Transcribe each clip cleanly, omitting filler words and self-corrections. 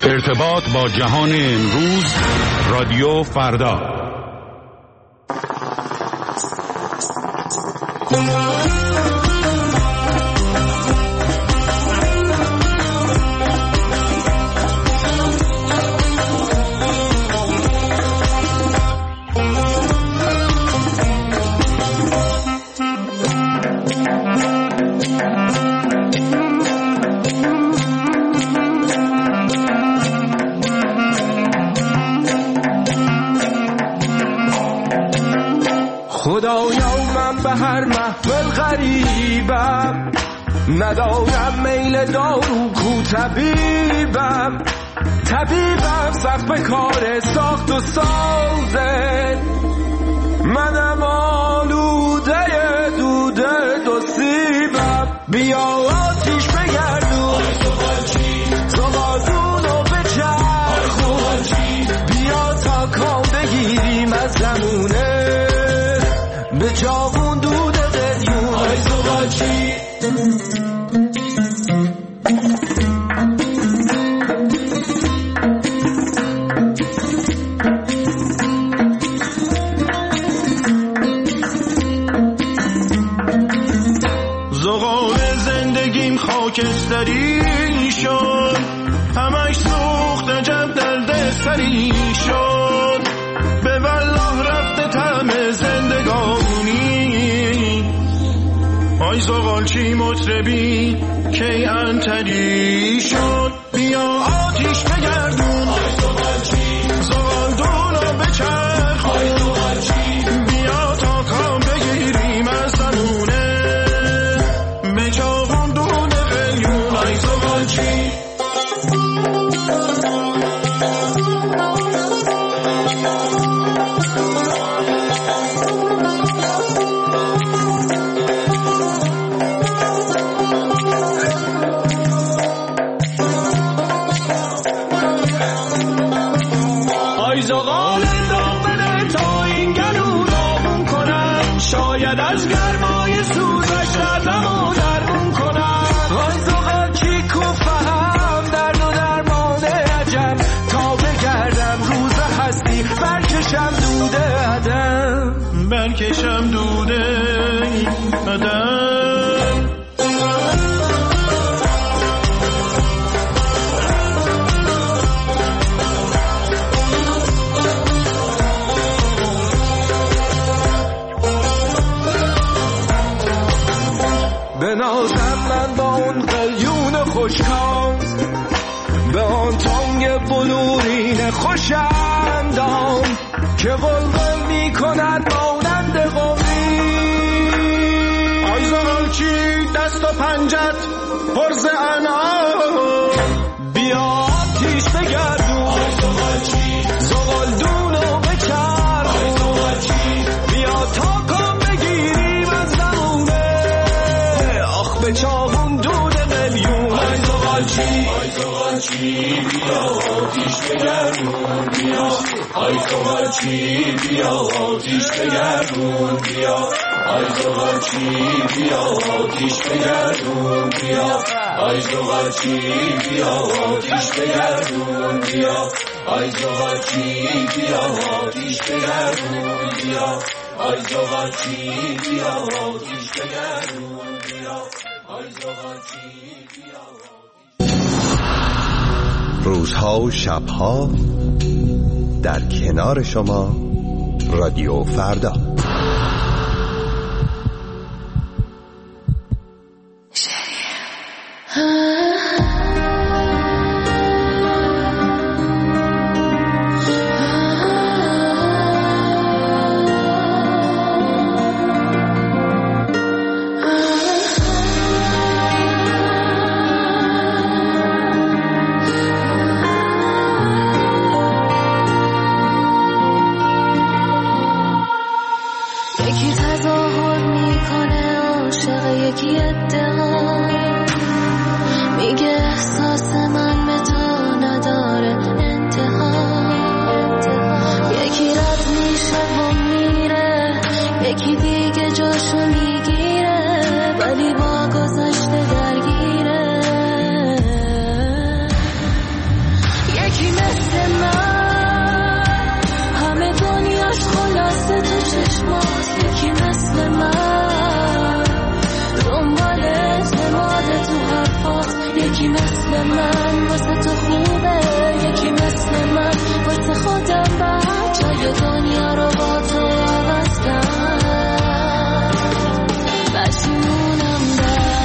ارتباط با جهان امروز، رادیو فردا. خدایا من به هر محفل غریبم، ندارم میل دارو کو طبیبم سخت به کار ساخت و سازه، منم آلوده دوده دو سیبم. بیا آتیش بگردون زبادونو بچرخون، بیا تا کام بگیریم از زمونه به جاون دود قلیون. آی زغالچی زغال زندگیم خاکستری شد، همش سوخت عجب درد سری شد، به والله رفته طعم زندگانی. آی زغالچی مطربی کی انتری شد، بیا آتیش بگردون زغالدونو بچرخون، بیا تا کام بگیریم از زمونه به جاون دود قلیون. آی زغالچی از گرمای سوزش دردمو درمون کنم. آی زغالچی کو فهم درد و درمان عجم، تا بگردم روز هستی برکشم دوده عدم، برکشم دوده عدم. بنازم من با اون قلیون خوشکام، به آن تانگ بلورین خوشندام که قلقل می کند مانند قومی. آی زغالچی دست و پنجت پرز انعام، بیا آتیش بگردون زغالدونو بچرخون، بیا تا کام بگیریم از زمونه به چاون دود قلیون. آی زغالچی بیا آتیش بگردون بیا، آی زغالچی بیا آتیش بگردون بیا، آی زغالچی بیا آتیش بگردون بیا، آی زغالچی بیا آتیش بگردون بیا، آی زغالچی بیا آتیش بگردون بیا، آی زغالچی بیا آتیش بگردون بیا، آی زغالچی بیا. روزها و شبها در کنار شما رادیو فردا. مثل من واسه تو خوبه، یکی مثل من واسه خودم بد، جای دنیا رو با تو عوض کرد، پشیمونم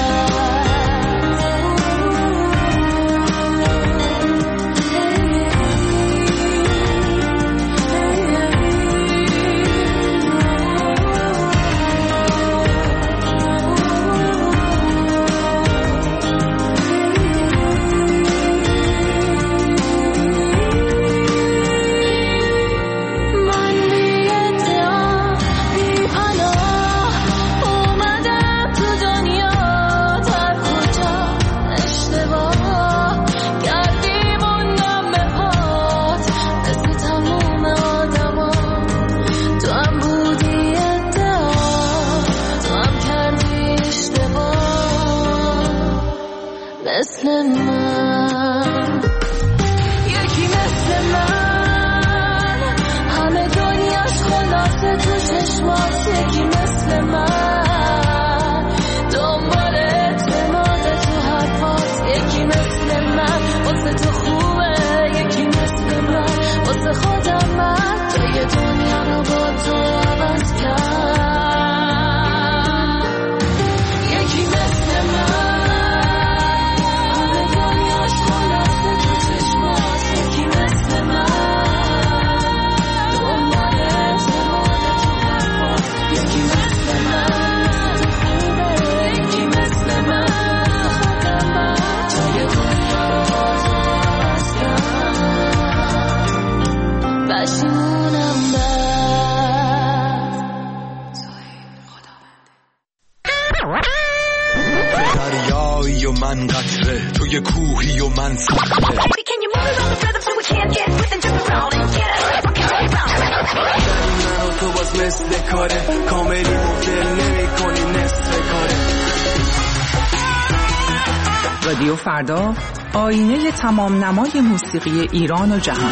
دریایی و من قطره، توی کوهی و من صخره. من و تو باز مثل کاره، کاملی مدل نمی کنی نصف کاره. رادیو فردا، آینه تمام نمای موسیقی ایران و جهان.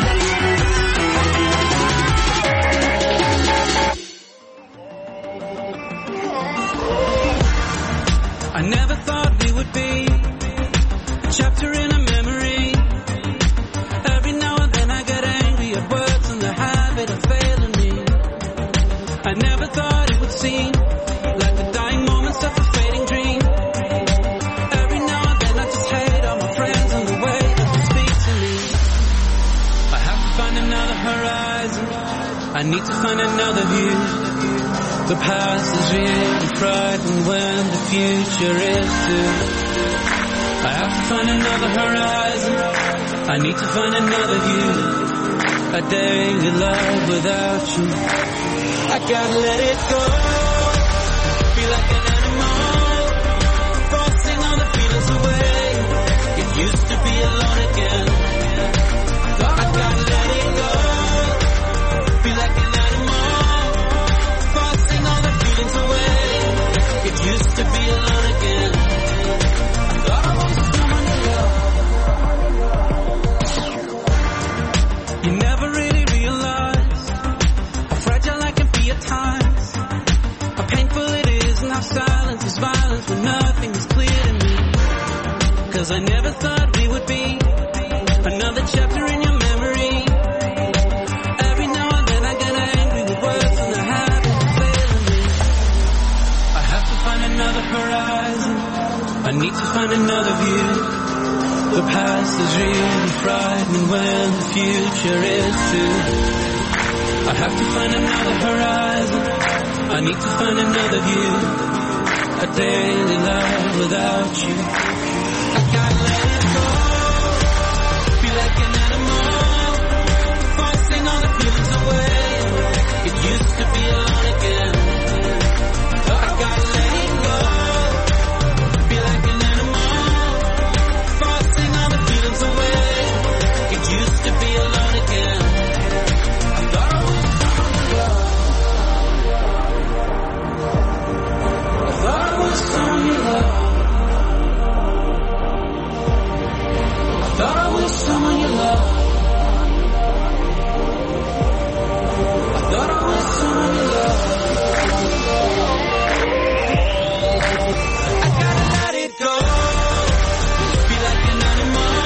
I never thought we would be a chapter in a memory. Every now and then I get angry at words and the habit of failing me. I never thought it would seem like the dying moments of a fading dream. Every now and then I just hate all my friends and the way that they speak to me. I have to find another horizon, I need to find another view. The past is really frightened when the future is too. I have to find another horizon, I need to find another view. A daily love without you, I gotta let it go. Feel like an animal, forcing all the feelings away. It used to be alone again, I gotta let it go. Feel like an animal, forcing all the feelings away. It used to be alone again. I thought I was someone to love. You never really realize how fragile I can be at times, how painful it is and how silence is violence when nothing is clear to me. 'Cause I never thought we would be another chapter in your memory. Every now and then I get angry with words and the habit of failing me. I have to find another horizon, I need to find another view. The past is really frightening when the future is too. I have to find another horizon, I need to find another view. A daily life without you, I gotta let it go. Feel like an animal, forcing all the feelings away. It used to be alone again, I gotta let it go. Feel like an animal, forcing all the feelings away. It used to be alone again. I thought I was someone to love. I thought I was someone you love. I thought I was someone you love. I thought I was someone you love. I gotta let it go. Feel like an animal,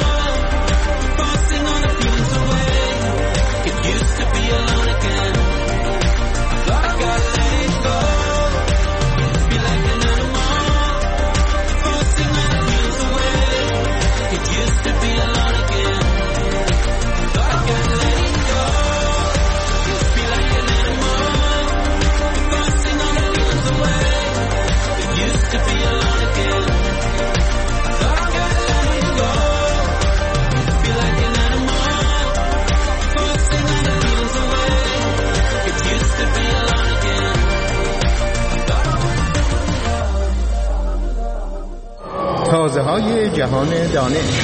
رازهای جهان دانش.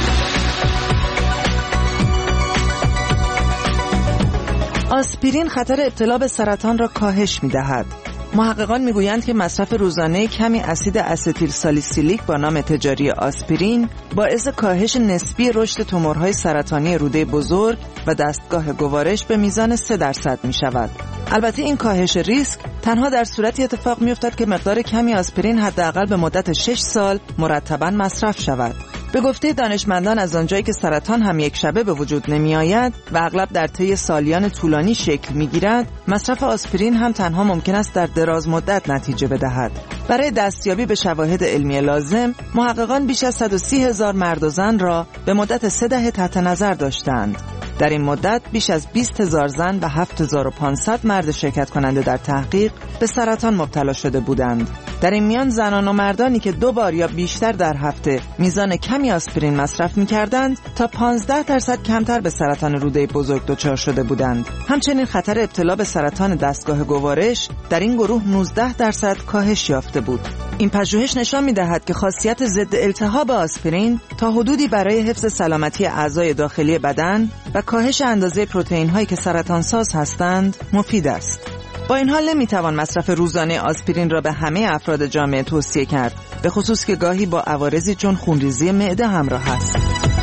آسپرین خطر ابتلا به سرطان را کاهش می‌دهد. محققان میگویند که مصرف روزانه کمی اسید استیل سالیسیلیک با نام تجاری آسپرین باعث کاهش نسبی رشد تومورهای سرطانی روده بزرگ و دستگاه گوارش به میزان 3% می شود. البته این کاهش ریسک تنها در صورتی اتفاق می افتد که مقدار کمی آسپرین حداقل به مدت 6 سال مرتباً مصرف شود. به گفته دانشمندان از آنجایی که سرطان هم یک شبه به وجود نمی آید و اغلب در طی سالیان طولانی شکل می گیرد، مصرف آسپرین هم تنها ممکن است در دراز مدت نتیجه بدهد. برای دستیابی به شواهد علمی لازم، محققان بیش از 130,000 مرد و زن را به مدت 3 دهه تحت نظر داشتند. در این مدت بیش از 20,000 زن و 7,500 مرد شرکت کننده در تحقیق به سرطان مبتلا شده بودند. در این میان زنان و مردانی که 2 بار یا بیشتر در هفته میزان کمی آسپرین مصرف می‌کردند تا 15% کمتر به سرطان روده بزرگ دچار شده بودند. همچنین خطر ابتلا به سرطان دستگاه گوارش در این گروه 19% کاهش یافته بود. این پژوهش نشان می‌دهد که خاصیت ضد التهاب آسپرین تا حدودی برای حفظ سلامتی اعضای داخلی بدن و کاهش اندازه پروتئین‌هایی که سرطانساز هستند مفید است. با این حال نمیتوان مصرف روزانه آسپرین را به همه افراد جامعه توصیه کرد، به خصوص که گاهی با عوارضی چون خونریزی معده همراه است.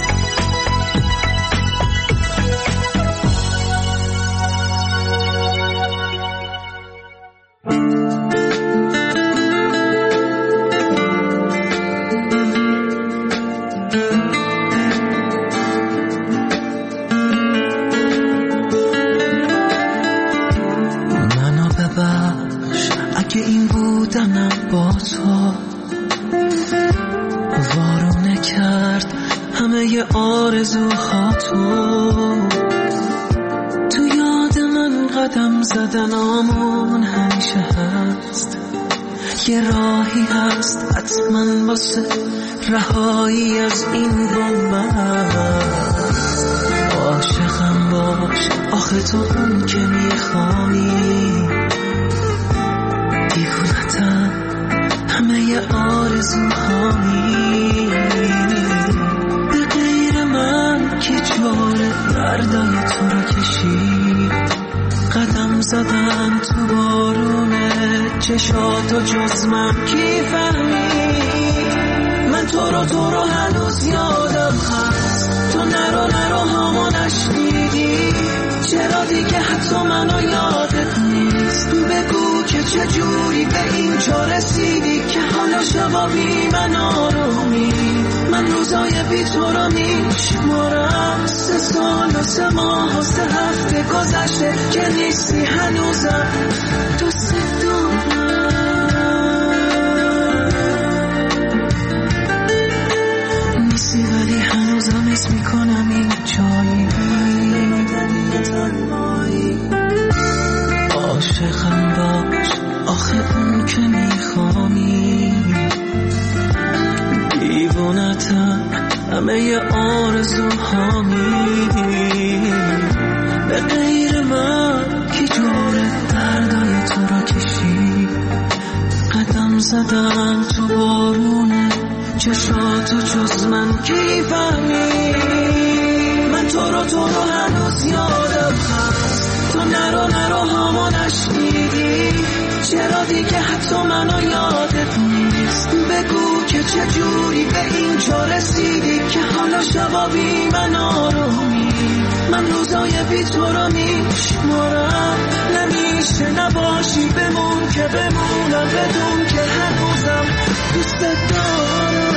با تو وارونه کرد همه آرزوها تو یاد من قدم زدنامون همیشه هست، یه راهی هست حتما واسه رهایی از این بنبست. عاشقم باش آخه تو اون که میخوانی، دیوونتم همه آرزوهایی، به غیر من که جوره دردای تو رو کشید. قدم زدم تو بارونه چشاتو جز من کی فهمید. من تو رو هنوز یادم هست، تو نرو هامو نشنیدی. چرا دیگه حتی منو یادت نیست؟ بگو که چجوری به اینجا رسیدی که حالا شبا بی من آرومی. من روزای بی تو رو میشمارم، 3 سال و 3 ماه و 3 هفته گذشته که نیستی هنوزم دوست دارم. نیستی ولی هنوزم اسم میکنم این جایی. عاشقم باش آخه اون که میخوانی، دیوونتم همه آرزوهامی. به غیر من کی جوره دردای تو رو کشید. قدم زدم تو بارونه چشاتو جز من کی فهمید. من تو رو هنوز یادم هست، تو نرو هامو نشنیدی. چرا دیگه حتی منو یادت نیست؟ بگو که چجوری به اینجا رسیدی که حالا شبا بی من آرومی. من روزای بی تو رو میشمارم، نمیشه نباشی بمون که بمونم بدون که هنوزم دوست دارم.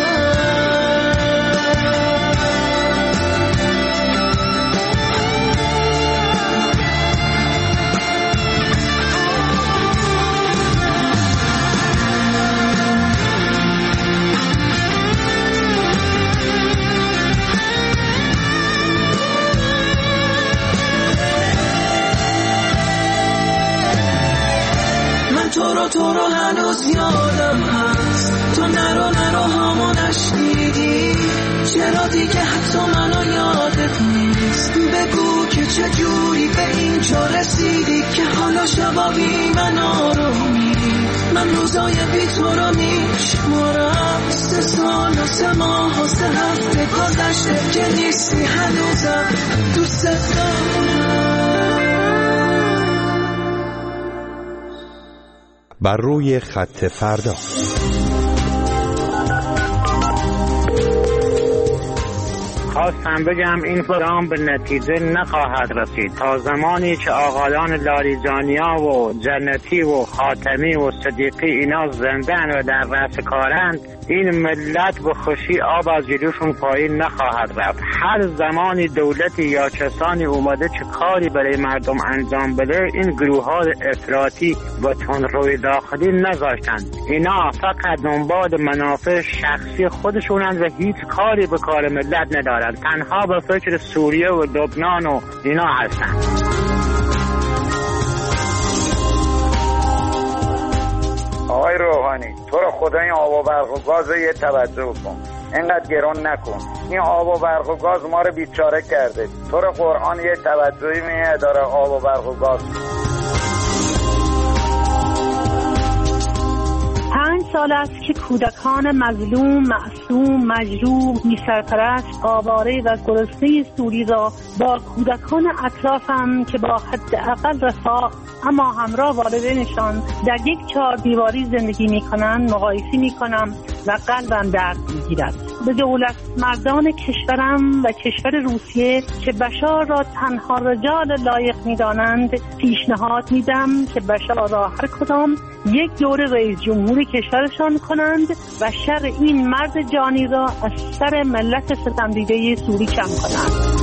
تو رو هنوز یادم هست، تو نرو هامو نشنیدی. چرا دیگه حتی منو یادت نیست؟ بگو که چجوری به اینجا رسیدی که حالا شبا بی من آرومی. من روزای بی تو رو میشمارم 3 سال و 3 ماه و 3 هفته گذشته که نیستی هنوزم دوست دارم. بر روی خط فردا. خواستم بگم این برام به نتیجه نخواهد رسید تا زمانی که آقایان لاریجانیا و جنتی و خاتمی و صدیقی اینا زندن و در رأس کارند. این ملت به خوشی آب از جلوشون پایین نخواهد رفت. هر زمانی دولتی یا کسانی اومده که کاری برای مردم انجام بده، این گروه ها افراطی و تندروی داخلی نذاشتند. اینا فقط دنبال منافع شخصی خودشونند و هیچ کاری به کار ملت ندارند. تنها به فکر سوریه و لبنان و اینا هستند. آقای روحانی، تو رو خدا این آب و برق و گاز یه توجه کن، اینقدر گران نکن. این آب و برق و گاز ما رو بیچاره کرده. تو رو قرآن یه توجهی میه داره آب و برق و گاز. 5 سال است که کودکان مظلوم، معصوم، مجروح، بی‌سرپرست، آواره و گرسنه سوری را با کودکان اطرافم که با حداقل رفاه اما همراه والدینشان در یک 4 دیواری زندگی می‌کنند مقایسه می‌کنم و قلبم درد می‌گیرد. به دولت مردان کشورم و کشور روسیه که بشار را تنها رجال لایق می‌دانند پیشنهاد می‌دم که بشار را هر کدام یک دوره رئیس جمهور کشورشان کنند و شر این مرد جانی را از سر ملت ستمدیده سوری کم کنند.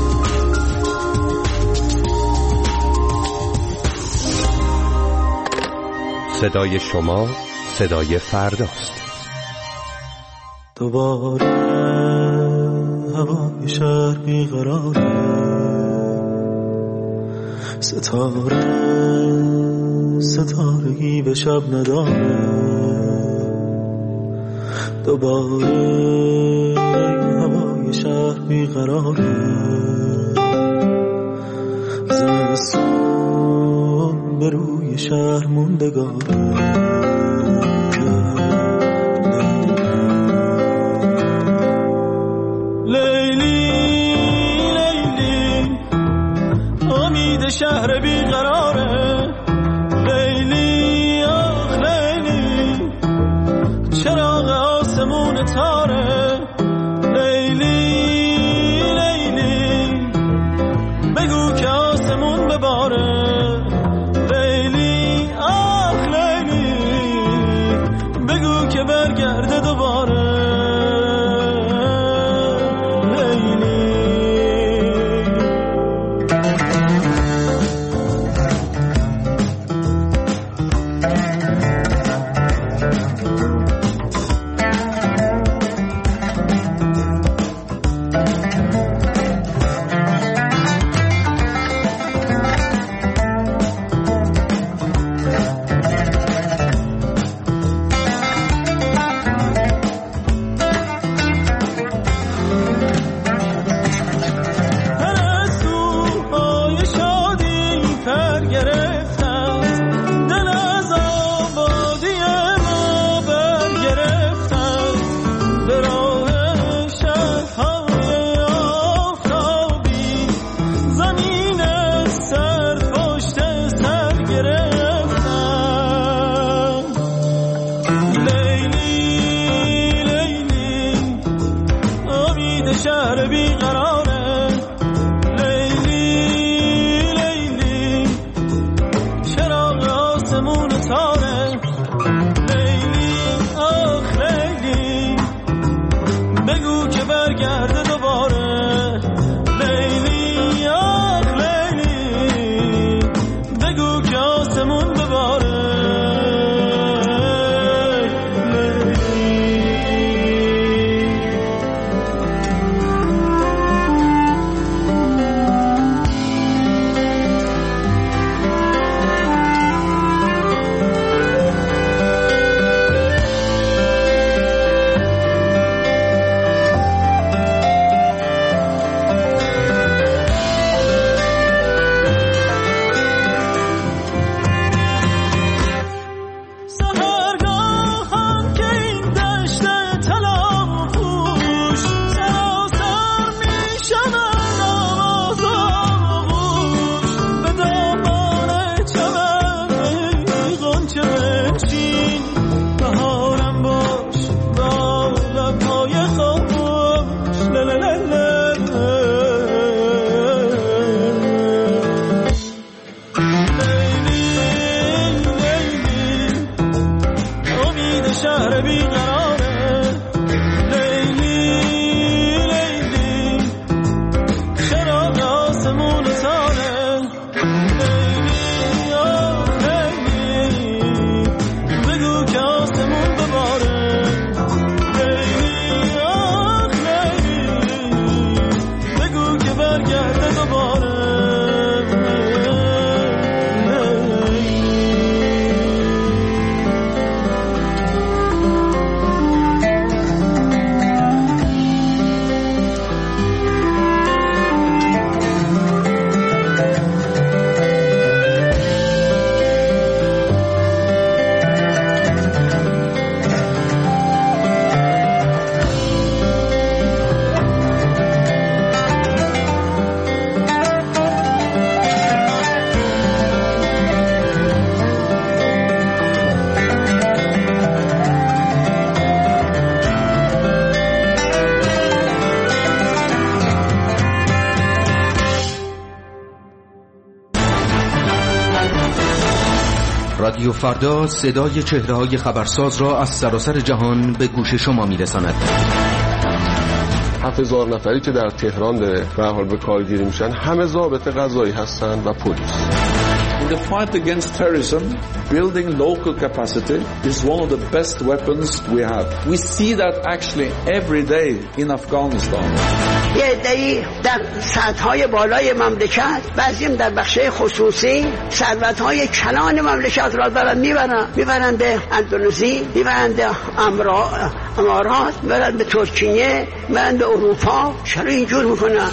صدای شما صدای فرداست. دوباره هوای شهر بیقراره، ستارگی به شب نداره. دوباره هوای شهر بیقراره، زمستون به روی شهر موندگاره. شهر بیقراره، لیلی آخ لیلی، چراغ آسمون تاره. لیلی لیلی، بگو که آسمون بباره. لیلی آخ لیلی، بگو که برگرده دوباره. برگرده دوباره. رادیو فردا صدای چهره‌های خبرساز را از سراسر جهان به گوش شما می‌رساند. 7000 نفری که در تهران به حال به کارگیری میشن همه ضابط قضایی هستن و پلیس. In the fight against terrorism, building local capacity is one of the best weapons we have. We see that actually every day in Afghanistan. یه عده‌ای در سطح‌های بالای مملکت، بعضیم در بخش‌های خصوصی ثروت‌های کلان مملکت را دارن میبرن به اندونزی، میبرن به امارات، میبرن به ترکیه، میبرن به اروپا. چرا اینجور میکنن؟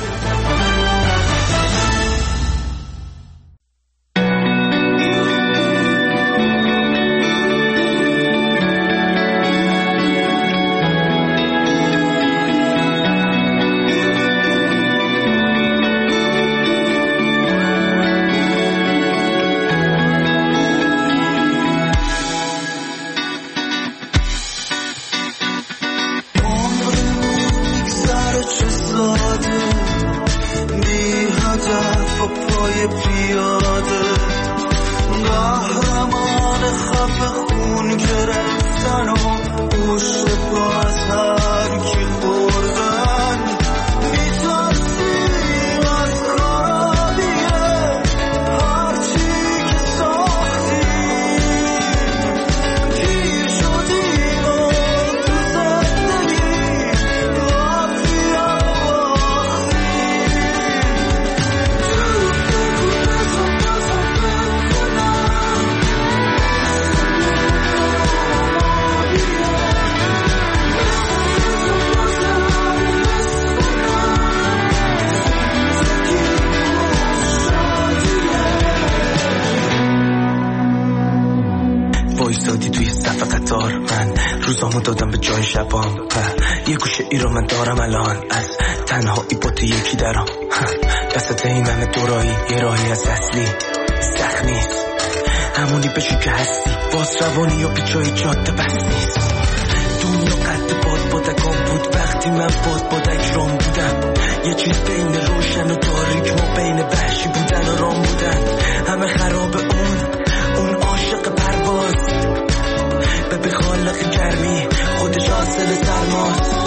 دادم به جای شبام یه گوشه ای رو من دارم الان از تنهایی با تو یکی درام دستت این همه دورایی یه راهی از اصلی سخت نیست همونی بشی که هستی باز روانی یا پیچای جاده بس نیست دنیا قد بادکام بود وقتی من بادک رام بودم یه چیز بین روشن و تاریک ما بین وحشی بودن و رام بودن همه خراب اون عاشق پرواز به خالق گرمی خودش حاصل سرماست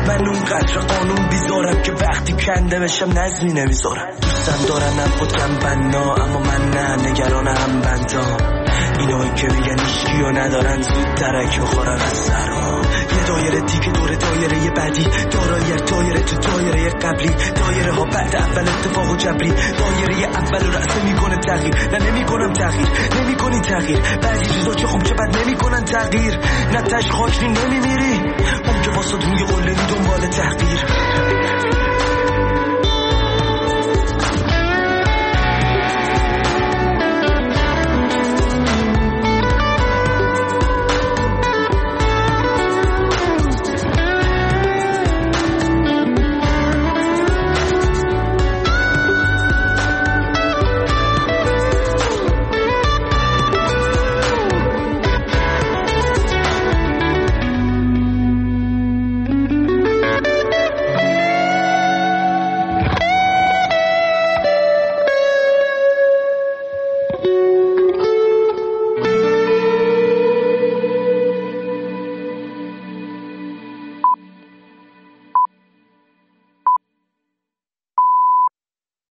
من اونقدر قانون بیزارم که وقتی کنده بشم نظمی نمیذارم. دوستم دارن نبودم بنا اما من نه، نگران هم بندام. اینایی که میگن هیچکی رو ندارن زود درک بخورن از سرها. یه دایره دیگه دور دایره بعدی، دایره دایره تو دایره قبلی، دایره ها بعد اول اتفاق و جبری. دایره اول رو رأسه میکنه تغییر، نه نمیکنم تغییر، نمیکنی تغییر. بعضی چیزا چه خوب چه بد نمیکنن تغییر. نه تش خاکی نمیمیری، اون که واسه روی قله دنبال تحقیر.